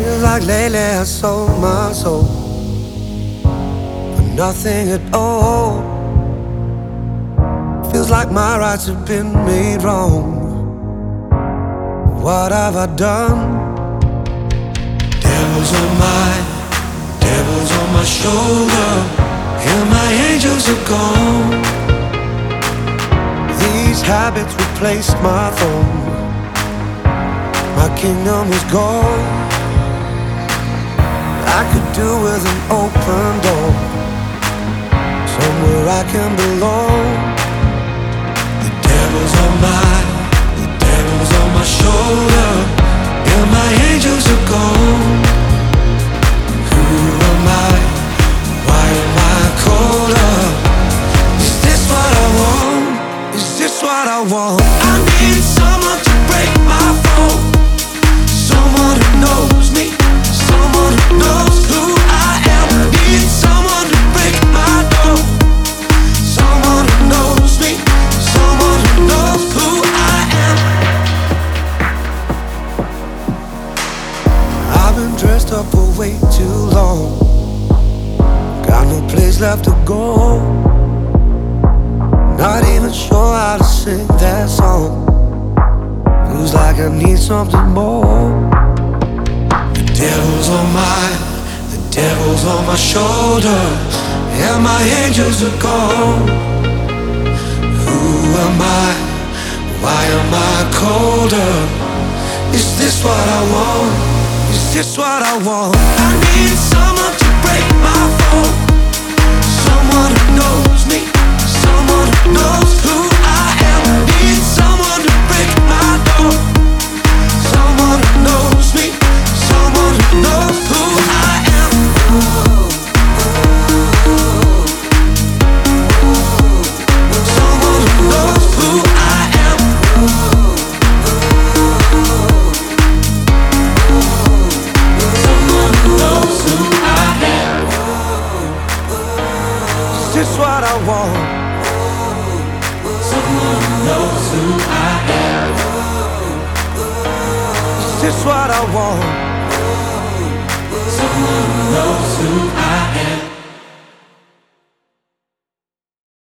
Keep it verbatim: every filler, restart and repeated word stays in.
Feels like lately I sold my soul for nothing at all. Feels like my rights have been made wrong. What have I done? Devils on my, devils on my shoulder, and my angels are gone. These habits replaced my throne. My kingdom is gone. I could do with an open door, somewhere I can belong. The devil's on my, the devil's on my shoulder, and my angels are gone. Who am I? Why am I colder? Is this what I want? Is this what I want? I need someone to break my fall, someone who knows me, someone who knows who I am. Need someone to break my door, someone who knows me, someone who knows who I am. I've been dressed up for way too long, got no place left to go. Not even sure how to sing that song. Feels like I need something more. The devil's on my, the devil's on my shoulder, and my angels are gone. Who am I? Why am I colder? Is this what I want? Is this what I want? I need someone to break my fall, someone who knows me, someone who knows who I am. Need someone to break my door, someone who knows me, someone who knows who I am. Someone who knows who I am. Someone who knows who I am. Is this what I want? Someone who knows who I am. Is this what I want? Someone who knows who I am.